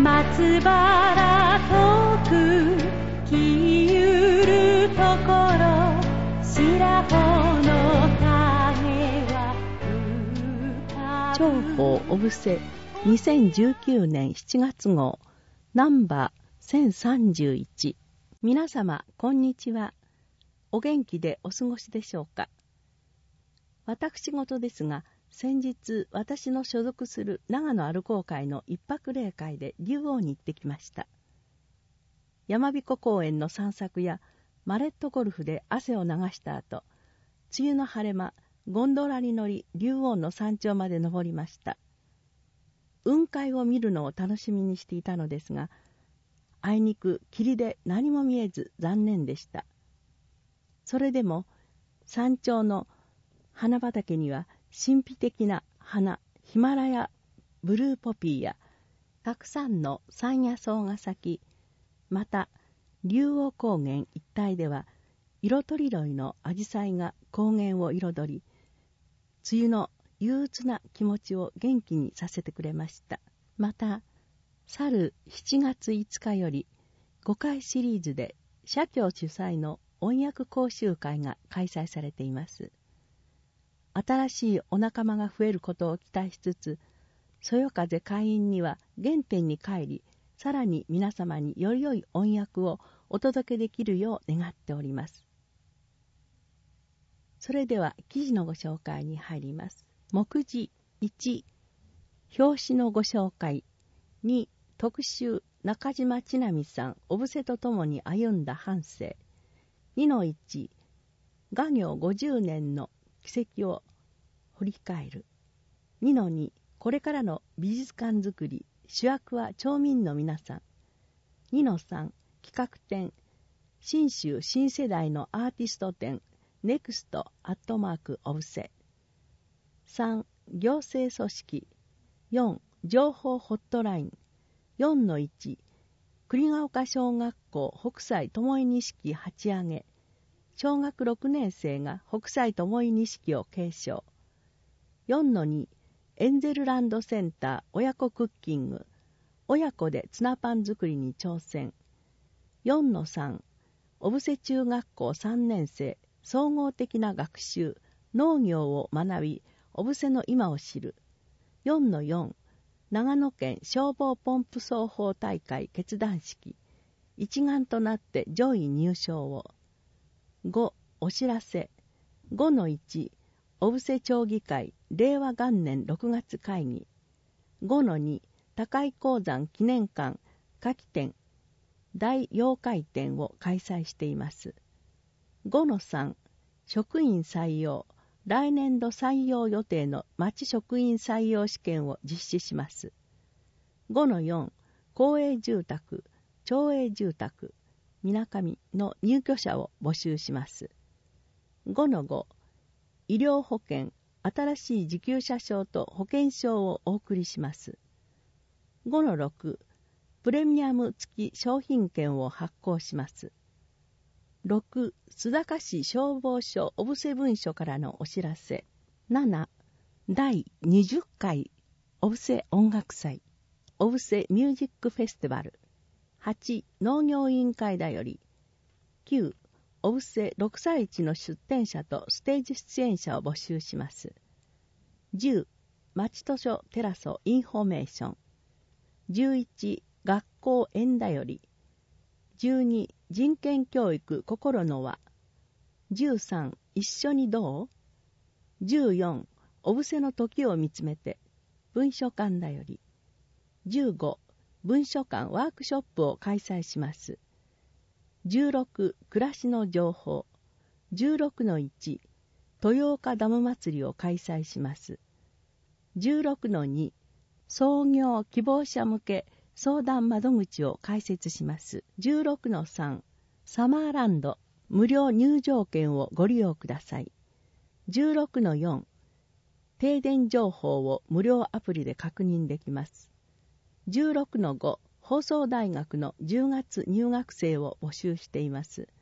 松原遠く消ゆるところ、白穂の影は浮かぶ。 長報お布施2019年7月号ナンバー1031。皆様こんにちは。お元気でお過ごしでしょうか。私事ですが、先日私の所属する長野アルコー会の一泊例会で竜王に行ってきました。山彦公園の散策やマレットゴルフで汗を流した後、梅雨の晴れ間、ゴンドラに乗り竜王の山頂まで登りました。雲海を見るのを楽しみにしていたのですが、あいにく霧で何も見えず残念でした。それでも山頂の花畑には神秘的な花、ヒマラヤブルーポピーやたくさんの山野草が咲き、また竜王高原一帯では色とりどりのアジサイが高原を彩り、梅雨の憂鬱な気持ちを元気にさせてくれました。また去る7月5日より5回シリーズで社協主催の音楽講習会が開催されています。新しいお仲間が増えることを期待しつつ、そよ風会員には原点に帰り、さらに皆様により良い音楽をお届けできるよう願っております。それでは記事のご紹介に入ります。目次1、表紙のご紹介。2、特集、中島千奈美さん、お布施とともに歩んだ半生。2-1、画業50年の軌跡を振り返る。2-2、これからの美術館づくり、主役は町民の皆さん。2-3、企画展、新州新世代のアーティスト展、ネクストアットマークお布施。3、行政組織。4、情報ホットライン。4-1、栗ヶ丘小学校北斎巴錦鉢上げ。小学6年生が北斎巴錦を継承。4-2、エンゼルランドセンター親子クッキング。親子でツナパン作りに挑戦。4-3、お布施中学校3年生総合的な学習、農業を学び、お布施の今を知る。4-4、長野県消防ポンプ奏法大会結団式。一丸となって上位入賞を。5、お知らせ。5-1、お布施町議会令和元年6月会議。5-2、高井鉱山記念館夏季展大妖怪展を開催しています。5-3、職員採用、来年度採用予定の町職員採用試験を実施します。5-4、公営住宅、町営住宅、みなかみの入居者を募集します。5-5、医療保険、新しい受給者証と保険証をお送りします。5-6、プレミアム付き商品券を発行します。6、須坂市消防署お布施分署からのお知らせ。7、第20回お布施音楽祭、お布施ミュージックフェスティバル。8、農業委員会だより。9、お布施631の出展者とステージ出演者を募集します。10、町図書テラソインフォメーション。11、学校園だより。12、人権教育心の輪。13、一緒にどう？ 14、お布施の時を見つめて文書館だより。15、文書館ワークショップを開催します。16、暮らしの情報。16-1、豊岡ダム祭りを開催します。16-2、創業希望者向け相談窓口を開設します。16-3、サマーランド無料入場券をご利用ください。16-4、停電情報を無料アプリで確認できます。16-5、放送大学の10月入学生を募集しています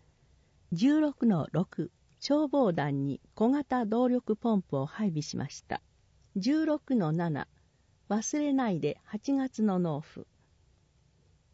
。16-6、消防団に小型動力ポンプを配備しました。16-7、忘れないで8月の納付。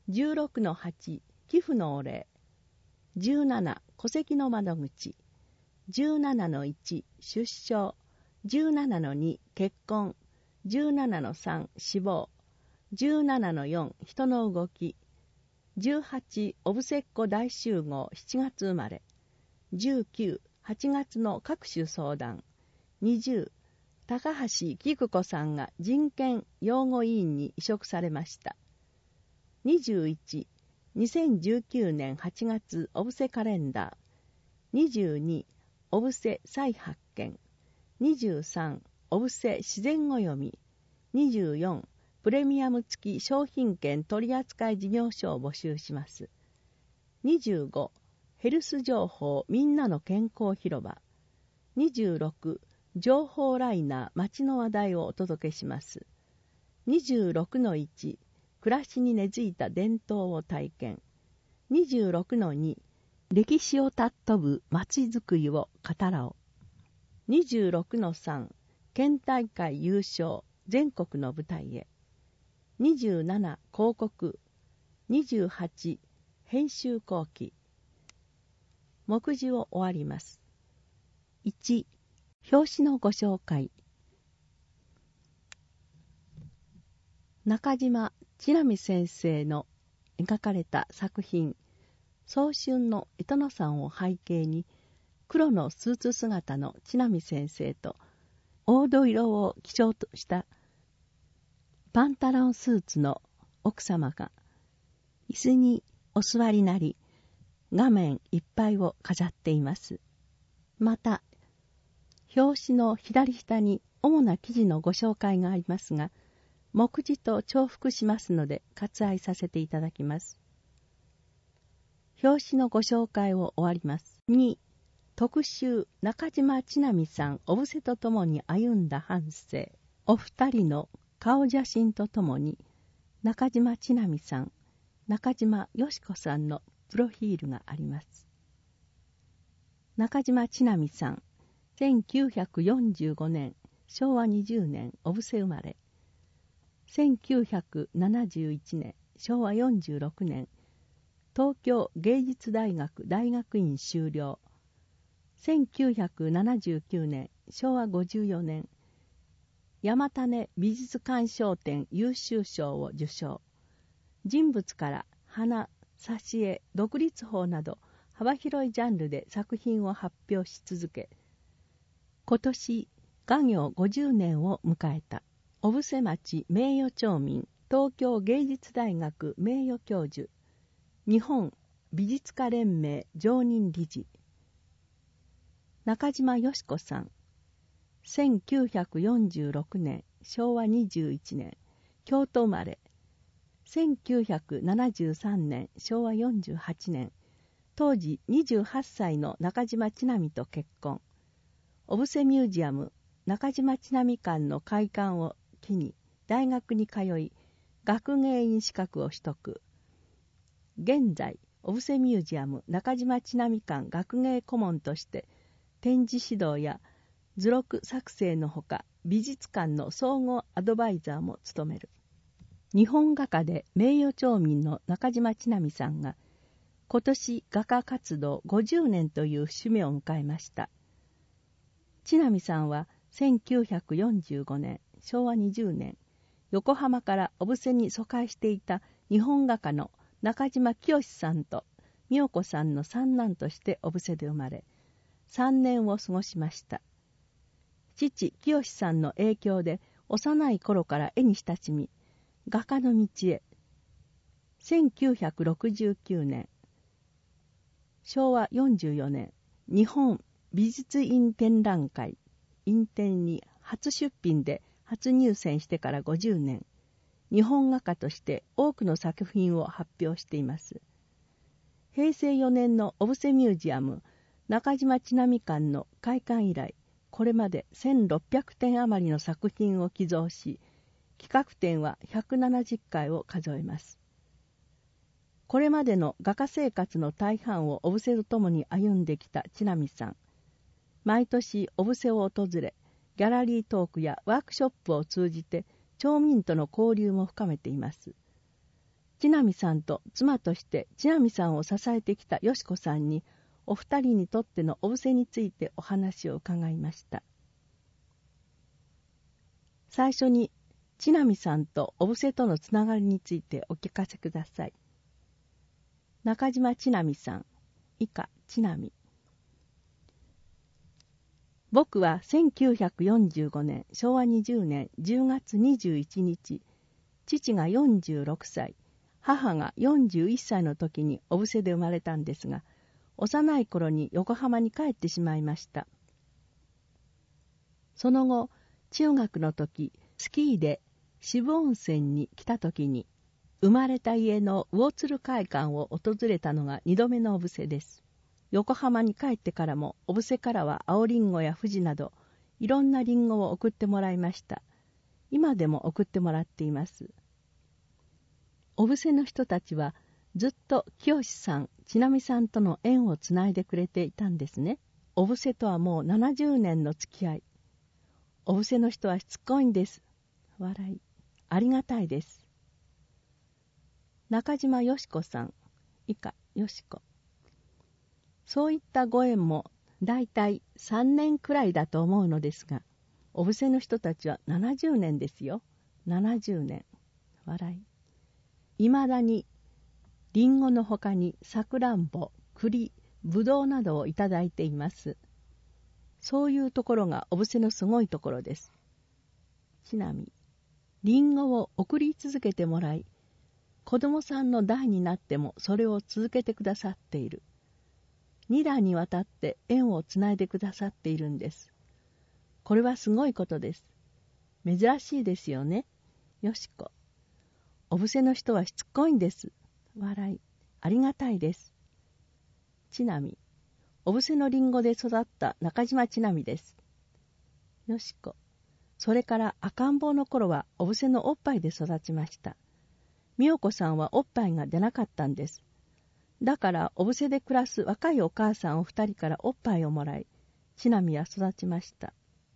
16-8、寄付のお礼。17、戸籍の窓口。17-1、出生。17-2、結婚。17-3、死亡。17-4、人の動き。18、おぶせっ子大集合7月生まれ。19、8月の各種相談。20、高橋菊子さんが人権擁護委員に委嘱されました。21、2019年8月おぶせカレンダー。22、おぶせ再発見。23、おぶせ自然語読み。24、プレミアム付き商品券取扱事業所を募集します。25、ヘルス情報みんなの健康広場。26、情報ライナー街の話題をお届けします。26-1、暮らしに根付いた伝統を体験。26-2、歴史を尊ぶ街づくりを語らお。26-3、県大会優勝全国の舞台へ。27、広告。28、編集後期。目次を終わります。1、表紙のご紹介。中島千波先生の描かれた作品、早春の糸野山を背景に、黒のスーツ姿の千波先生と、黄土色を基調としたパンタロンスーツの奥様が、椅子にお座りなり、画面いっぱいを飾っています。また、表紙の左下に主な記事のご紹介がありますが、目次と重複しますので割愛させていただきます。表紙のご紹介を終わります。2、特集中島千波さんおぶせとともに歩んだ半生。お二人の顔写真とともに中島千波さん、中島よし子さんのプロフィールがあります。中島千波さん、1945年、昭和20年、おぶせ生まれ。1971年、昭和46年、東京芸術大学大学院修了。1979年、昭和54年、山種美術鑑賞展優秀賞を受賞。人物から花、挿絵、独立法など幅広いジャンルで作品を発表し続け、今年画業50年を迎えた小布施町名誉町民、東京芸術大学名誉教授、日本美術家連盟常任理事。中島よし子さん、1946年、昭和21年、京都生まれ。1973年、昭和48年、当時28歳の中島千波と結婚。小布施ミュージアム中島千波館の開館を機に大学に通い、学芸員資格を取得。現在、小布施ミュージアム中島千波館学芸顧問として展示指導や図録作成のほか、美術館の総合アドバイザーも務める。日本画家で名誉町民の中島千波さんが、今年画家活動50年という節目を迎えました。千波さんは1945年、昭和20年、横浜から小布施に疎開していた日本画家の中島清さんと美代子さんの三男として小布施で生まれ、3年を過ごしました。父清さんの影響で幼い頃から絵に親しみ、画家の道へ。1969年、昭和44年、日本美術院展覧会、院展に初出品で初入選してから50年、日本画家として多くの作品を発表しています。平成4年の小布施ミュージアム中島千波館の開館以来、これまで1600点余りの作品を寄贈し、企画展は170回を数えます。これまでの画家生活の大半を小布施とともに歩んできた千波さん。毎年小布施を訪れ、ギャラリートークやワークショップを通じて町民との交流も深めています。 ちなみさんと妻としてちなみさんを支えてきたよしこさんに、お二人にとってのお布施についてお話を伺いました。最初にちなみさんとお布施とのつながりについてお聞かせください。中島ちなみさん、以下ちなみ。僕は1945年昭和20年10月21日、父が46歳、母が41歳の時に小布施で生まれたんですが、幼い頃に横浜に帰ってしまいました。その後、中学の時、スキーで渋温泉に来た時に、生まれた家の魚鶴会館を訪れたのが2度目の小布施です。横浜に帰ってからも、小布施からは青りんごや富士など、いろんなりんごを送ってもらいました。今でも送ってもらっています。小布施の人たちはずっと清さん、ちなみさんとの縁をつないでくれていたんですね。小布施とはもう70年の付き合い。小布施の人はしつこいんです。笑い。ありがたいです。中島よし子さん、以下よし子。そういったご縁もだいたい3年くらいだと思うのですが、小布施の人たちは70年ですよ。70年。笑い。いまだにりんごのほかにさくらんぼ、栗、ぶどうなどをいただいています。そういうところが小布施のすごいところです。ちなみに、りんごを送り続けてもらい、子供さんの代になってもそれを続けてくださっている。2代にわたって縁をつないでくださっているんです。これはすごいことです。珍しいですよね。よしこ。小布施の人はしつこいんです。笑い。ありがたいです。ちなみ。小布施のりんごで育った中島ちなみです。よしこ。それから赤ん坊の頃は小布施のおっぱいで育ちました。美代子さんはおっぱいが出なかったんです。だから小布施で暮らす若いお母さんお二人からおっぱいをもらい、ちなみは育ちました。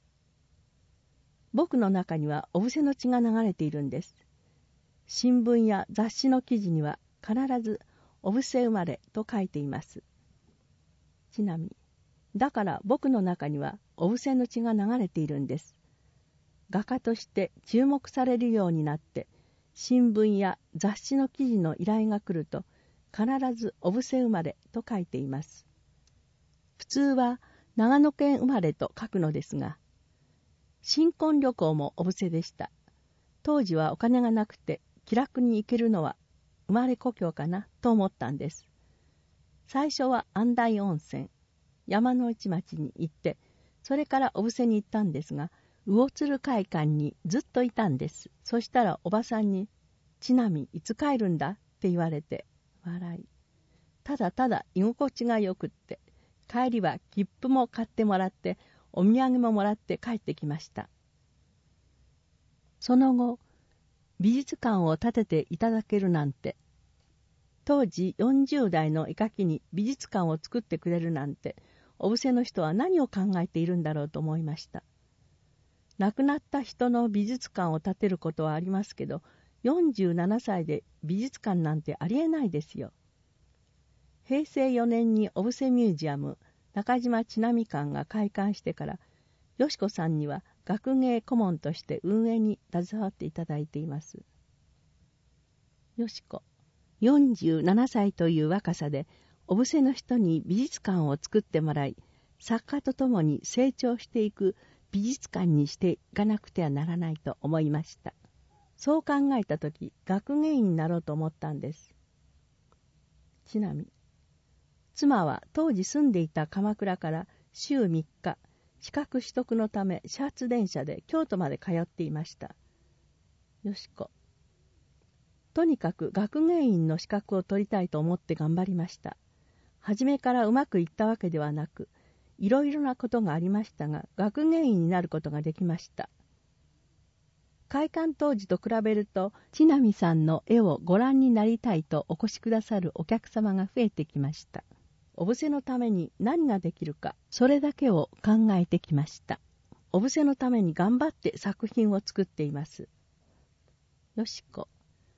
僕の中には小布施の血が流れているんです。新聞や雑誌の記事には必ず小布施生まれと書いています。ちなみ。だから僕の中には小布施の血が流れているんです。画家として注目されるようになって、新聞や雑誌の記事の依頼が来ると、必ず小布施生まれと書いています。普通は長野県生まれと書くのですが、新婚旅行も小布施でした。当時はお金がなくて気楽に行けるのは生まれ故郷かなと思ったんです。最初は安大温泉、山の内町に行って、それから小布施に行ったんですが、魚鶴会館にずっといたんです。そしたらおばさんに、ちなみいつ帰るんだって言われて、笑い。ただただ居心地がよくって、帰りは切符も買ってもらって、お土産ももらって帰ってきました。その後、美術館を建てていただけるなんて、当時40代の絵描きに美術館を作ってくれるなんて、小布施の人は何を考えているんだろうと思いました。亡くなった人の美術館を建てることはありますけど、47歳で美術館なんてありえないですよ。平成4年に小布施ミュージアム中島ちなみ館が開館してから、よしこさんには学芸顧問として運営に携わっていただいています。よしこ、47歳という若さで小布施の人に美術館を作ってもらい、作家とともに成長していく美術館にしていかなくてはならないと思いました。そう考えたとき、学芸員になろうと思ったんです。ちなみ、妻は当時住んでいた鎌倉から週3日、資格取得のため始発電車で京都まで通っていました。よしこ。とにかく学芸員の資格を取りたいと思って頑張りました。初めからうまくいったわけではなく、いろいろなことがありましたが、学芸員になることができました。開館当時と比べると、ちなみさんの絵をご覧になりたいとお越しくださるお客様が増えてきました。小布施のために何ができるか、それだけを考えてきました。小布施のために頑張って作品を作っています。よしこ。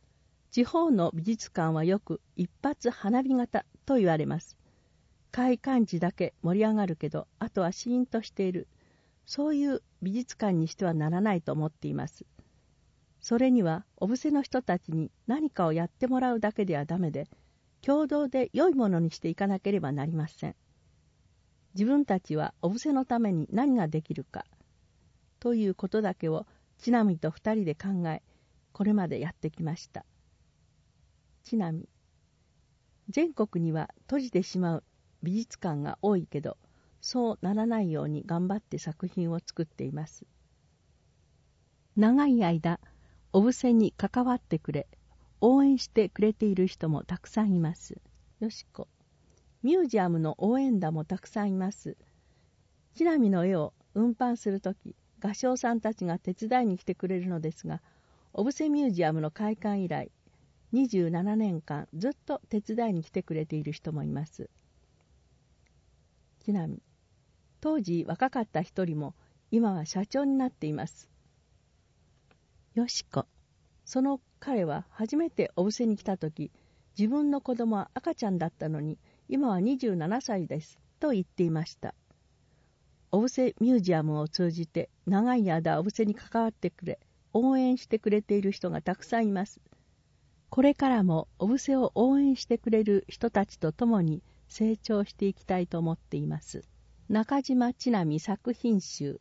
地方の美術館はよく一発花火型と言われます。開館時だけ盛り上がるけど、あとはシーンとしている。そういう美術館にしてはならないと思っています。それには小布施の人たちに何かをやってもらうだけではダメで、共同で良いものにしていかなければなりません。自分たちは小布施のために何ができるかということだけをちなみと2人で考え、これまでやってきました。ちなみ、全国には閉じてしまう美術館が多いけど、そうならないように頑張って作品を作っています。長い間、小布施に関わってくれ、応援してくれている人もたくさんいます。よしこ。ミュージアムの応援団もたくさんいます。ちなみの絵を運搬するとき、画商さんたちが手伝いに来てくれるのですが、小布施ミュージアムの開館以来、27年間ずっと手伝いに来てくれている人もいます。ちなみ、当時若かった一人も今は社長になっています。よしこ。その彼は初めて小布施に来たとき、自分の子供は赤ちゃんだったのに、今は27歳ですと言っていました。小布施ミュージアムを通じて長い間小布施に関わってくれ、応援してくれている人がたくさんいます。これからも小布施を応援してくれる人たちと共に成長していきたいと思っています。中島ちなみ作品集。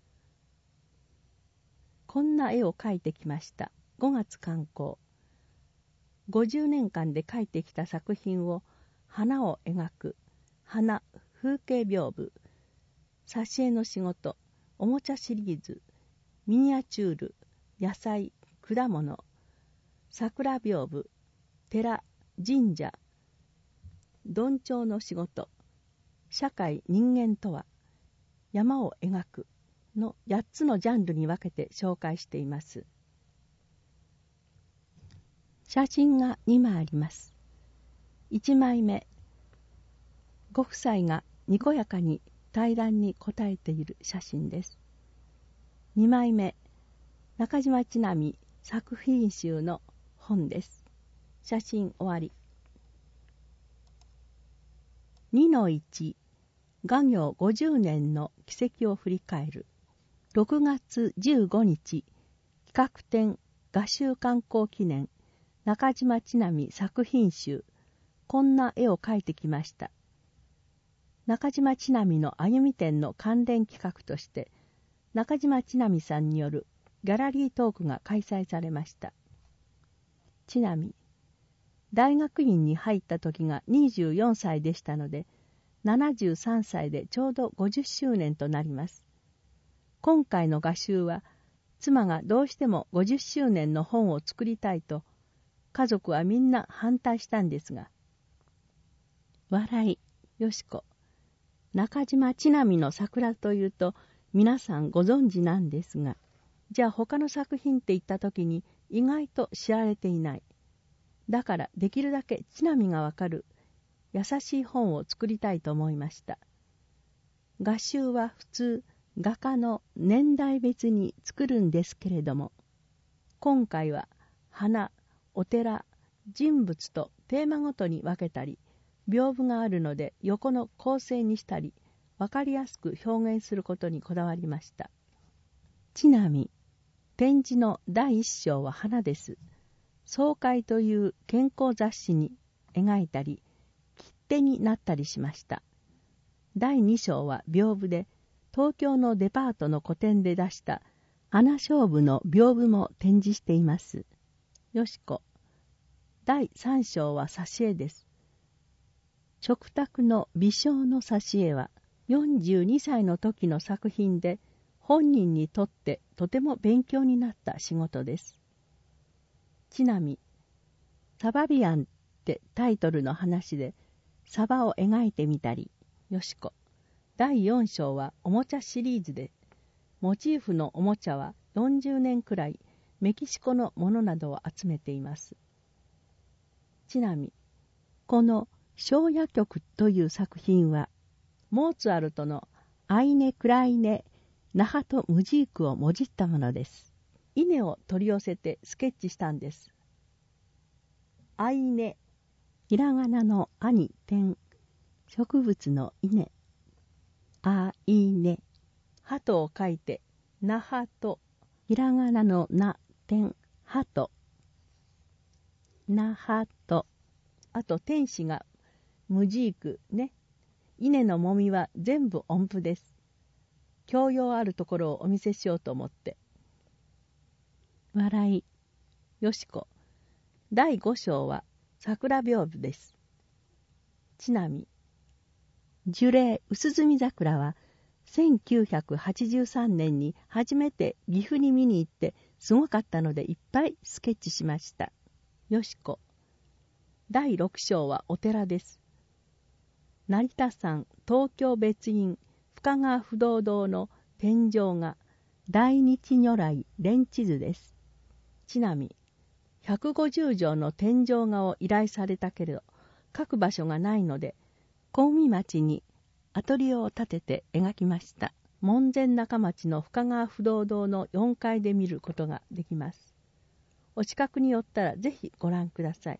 こんな絵を描いてきました。5月刊行。50年間で描いてきた作品を花を描く、花、風景屏風、挿絵の仕事、おもちゃシリーズ、ミニアチュール、野菜、果物、桜屏風、寺、神社、どんちょうの仕事、社会人間とは、山を描くの8つのジャンルに分けて紹介しています。写真が2枚あります。1枚目、ご夫妻がにこやかに対談に答えている写真です。2枚目、中島ちなみ作品集の本です。写真終わり。2-1、画業50年の軌跡を振り返る。6月15日、企画展画集刊行記念、中島ちなみ作品集、こんな絵を描いてきました。中島ちなみの歩み展の関連企画として、中島ちなみさんによるギャラリートークが開催されました。ちなみ、大学院に入った時が24歳でしたので、73歳でちょうど50周年となります。今回の画集は、妻がどうしても50周年の本を作りたいと、家族はみんな反対したんですが。笑い、よしこ。中島ちなみの桜というと皆さんご存知なんですが、じゃあ他の作品って言った時に意外と知られていない。だからできるだけちなみがわかる優しい本を作りたいと思いました。画集は普通画家の年代別に作るんですけれども、今回は花、お寺、人物とテーマごとに分けたり、屏風があるので横の構成にしたり、分かりやすく表現することにこだわりました。ちなみ、展示の第1章は花です。爽快という健康雑誌に描いたり、切手になったりしました。第2章は屏風で、東京のデパートの個展で出した花菖蒲の屏風も展示しています。よしこ。第3章は挿絵です。食卓の微笑の挿絵は42歳の時の作品で本人にとってとても勉強になった仕事です。ちなみ、サバビアンってタイトルの話でサバを描いてみたり、よしこ。第4章はおもちゃシリーズで、モチーフのおもちゃは40年くらいメキシコのものなどを集めています。ちなみ、この昭夜曲という作品は、モーツァルトのアイネ・クライネ・ナハト・ムジークをもじったものです。稲を取り寄せてスケッチしたんです。 あいね、ひらがなのあに点、植物の稲、あいね、はとを書いて、なはと、ひらがなのな点、はと、なはと、あと天使が無字句ね。稲のもみは全部音符です。教養あるところをお見せしようと思って。笑い。よしこ。第5章は桜屏風です。ちなみ。樹齢薄墨桜は1983年に初めて岐阜に見に行ってすごかったのでいっぱいスケッチしました。よしこ。第6章はお寺です。成田山東京別院深川不動堂の天井画大日如来蓮智図です。ちなみ、150畳の天井画を依頼されたけれど、書く場所がないので、小海町にアトリエを建てて描きました。門前仲町の深川不動堂の4階で見ることができます。お近くに寄ったらぜひご覧ください。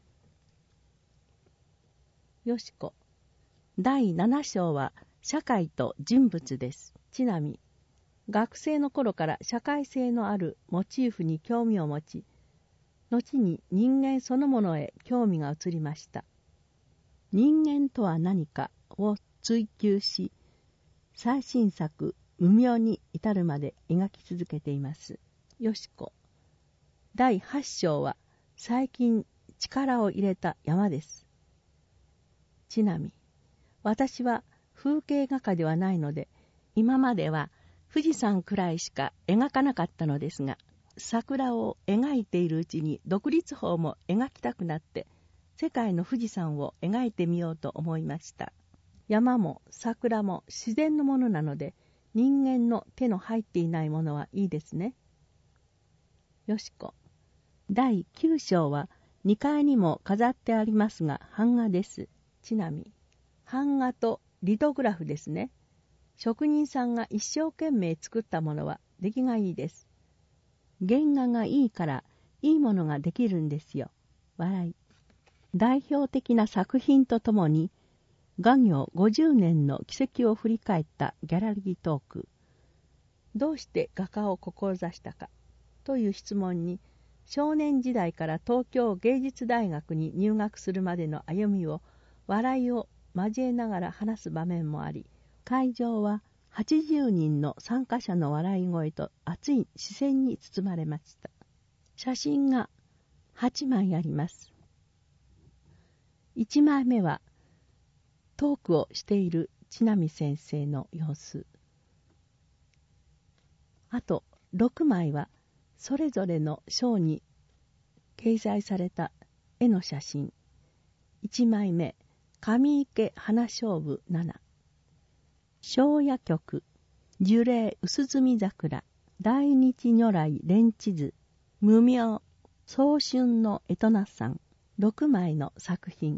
よしこ。第7章は社会と人物です。ちなみ、学生の頃から社会性のあるモチーフに興味を持ち、後に人間そのものへ興味が移りました。人間とは何かを追求し、最新作無明に至るまで描き続けています。よしこ。第8章は最近力を入れた山です。ちなみ、私は風景画家ではないので、今までは富士山くらいしか描かなかったのですが、桜を描いているうちに独立峰も描きたくなって、世界の富士山を描いてみようと思いました。山も桜も自然のものなので、人間の手の入っていないものはいいですね。よしこ。第9章は2階にも飾ってありますが、版画です。ちなみ。版画とリトグラフですね。職人さんが一生懸命作ったものは出来がいいです。原画がいいからいいものができるんですよ。笑い。代表的な作品とともに画業50年の軌跡を振り返ったギャラリートーク。どうして画家を志したかという質問に、少年時代から東京芸術大学に入学するまでの歩みを笑いを交えながら話す場面もあり、会場は80人の参加者の笑い声と熱い視線に包まれました。写真が8枚あります。1枚目はトークをしている千波先生の様子。あと6枚はそれぞれの章に掲載された絵の写真。1枚目、上池花勝負7。庄屋曲、樹齢薄墨桜、大日如来蓮智図、無明、早春のエトナ山、6枚の作品。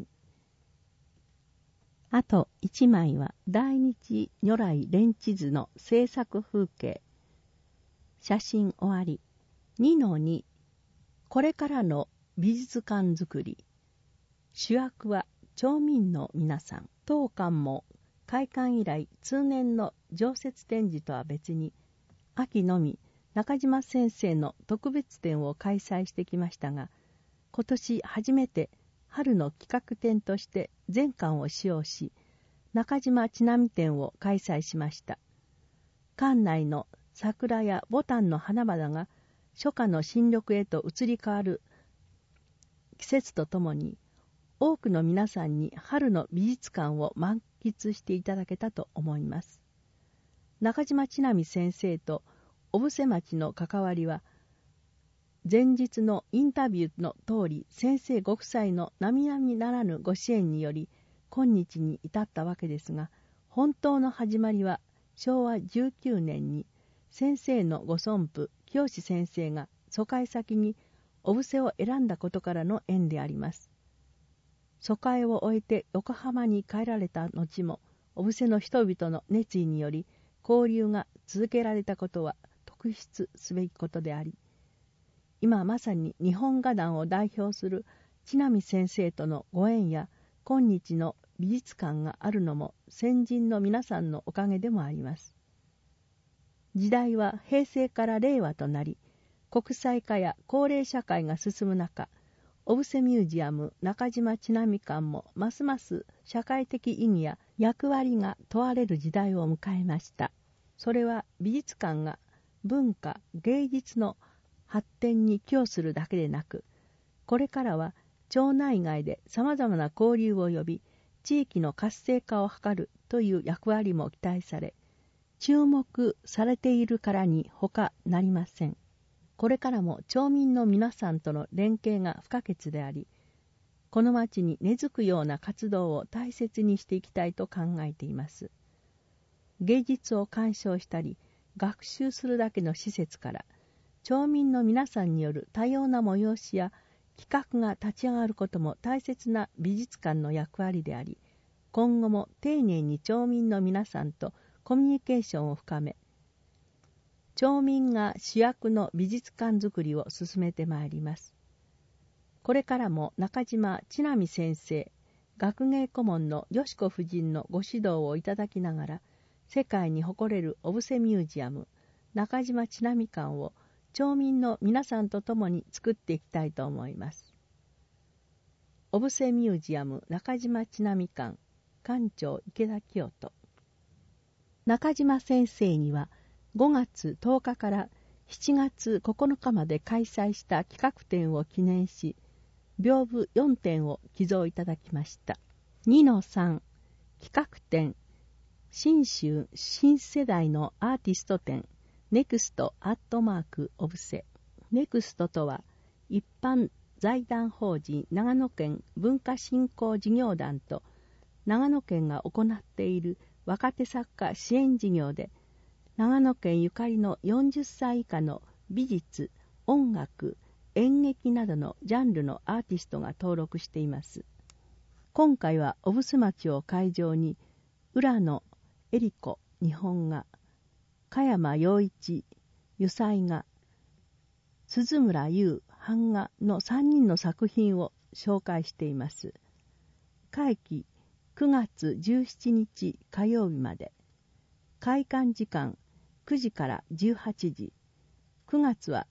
あと1枚は大日如来蓮智図の制作風景。写真終わり。2-2、これからの美術館作り。主役は町民の皆さん。当館も開館以来通年の常設展示とは別に、秋のみ中島先生の特別展を開催してきましたが、今年初めて春の企画展として全館を使用し、中島ちなみ展を開催しました。館内の桜や牡丹の花々が初夏の新緑へと移り変わる季節とともに、多くの皆さんに春の美術館を満喫していただけたと思います。中島ちなみ先生と小布施町の関わりは、前日のインタビューの通り、先生ご夫妻の並々ならぬご支援により今日に至ったわけですが、本当の始まりは昭和19年に先生のご孫父清先生が疎開先に小布施を選んだことからの縁であります。疎開を終えて横浜に帰られた後も、小布施の人々の熱意により交流が続けられたことは特筆すべきことであり、今まさに日本画壇を代表する千波先生とのご縁や今日の美術館があるのも先人の皆さんのおかげでもあります。時代は平成から令和となり、国際化や高齢社会が進む中、小布施ミュージアム中島千波館もますます社会的意義や役割が問われる時代を迎えました。それは美術館が文化・芸術の発展に寄与するだけでなく、これからは町内外でさまざまな交流を呼び、地域の活性化を図るという役割も期待され、注目されているからに他なりません。これからも町民の皆さんとの連携が不可欠であり、この町に根付くような活動を大切にしていきたいと考えています。芸術を鑑賞したり、学習するだけの施設から、町民の皆さんによる多様な催しや企画が立ち上がることも大切な美術館の役割であり、今後も丁寧に町民の皆さんとコミュニケーションを深め、町民が主役の美術館づくりを進めてまいります。これからも中島千波先生、学芸顧問のよしこ夫人のご指導をいただきながら、世界に誇れる小布施ミュージアム中島千波館を町民の皆さんと共に作っていきたいと思います。小布施ミュージアム中島千波館館長池田清人。中島先生には5月10日から7月9日まで開催した企画展を記念し、屏風4点を寄贈いただきました。2-3 企画展新州新世代のアーティスト展ネクストアットマークオブセ。ネクストとは一般財団法人長野県文化振興事業団と長野県が行っている若手作家支援事業で、長野県ゆかりの40歳以下の美術、音楽、演劇などのジャンルのアーティストが登録しています。今回は小布施町を会場に浦野恵理子日本画、加山陽一油彩画、鈴村優版画の3人の作品を紹介しています。会期9月17日火曜日まで。開館時間9時から18時。9月は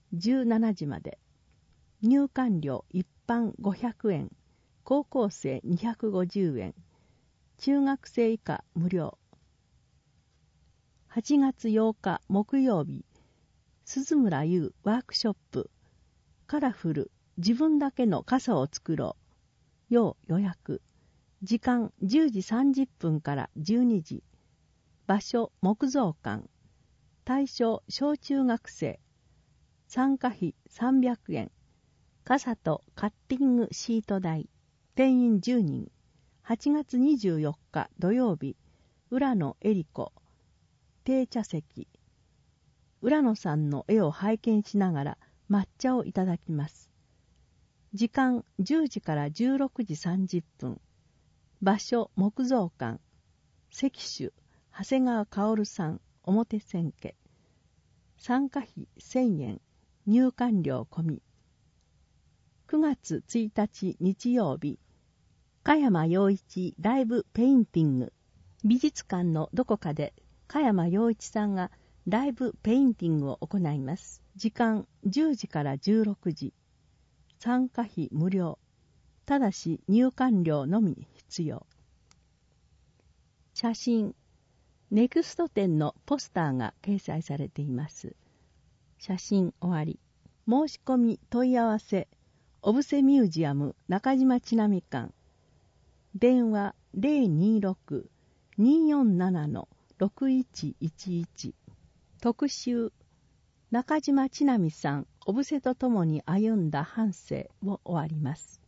17時まで。入館料一般500円、高校生250円、中学生以下無料。8月8日木曜日、鈴村優ワークショップ、カラフル自分だけの傘を作ろう。要予約。時間10時30分から12時。場所木造館。対象小中学生。参加費300円。傘とカッティングシート代。定員10人。8月24日土曜日。浦野恵理子。定茶席。浦野さんの絵を拝見しながら抹茶をいただきます。時間10時から16時30分。場所木造館。石手長谷川薫さん表千家。参加費1000円。入館料込み。9月1日日曜日。加山陽一ライブペインティング。美術館のどこかで加山陽一さんがライブペインティングを行います。時間10時から16時。参加費無料。ただし入館料のみ必要。写真。ネクスト展のポスターが掲載されています。写真終わり。申し込み問い合わせ。小布施ミュージアム中島千波館。電話 026-247-6111。特集。中島千波さん、小布施と共に歩んだ半生を終わります。